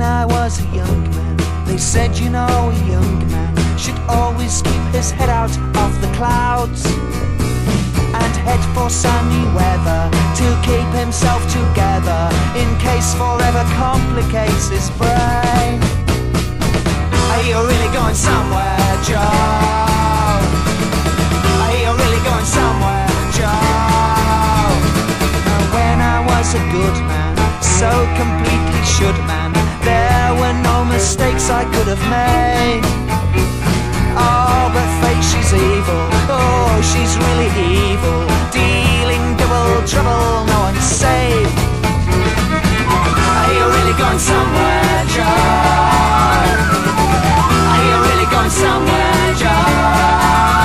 I was a young man, they said, you know, a young man should always keep his head out of the clouds and head for sunny weather to keep himself together in case forever complicates his brain. Are you really going somewhere, Joe? Are you really going somewhere, Joe? When I was a good man, so completely should man, there were no mistakes I could have made. Oh, but fate, she's evil. Oh, she's really evil, dealing double trouble, no one's safe. Are you really going somewhere, Joe? Are you really going somewhere, Joe?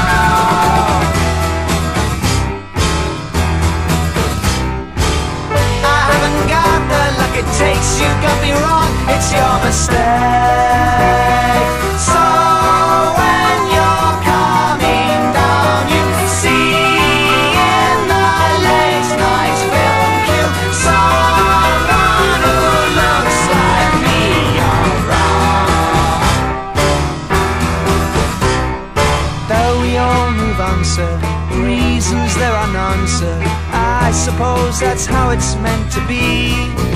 I haven't got the luck it takes, you got me wrong, it's your mistake. So when you're coming down, you see in the late night film queue someone who looks like me around. Though we all move on, sir, reasons there are none, sir, I suppose that's how it's meant to be.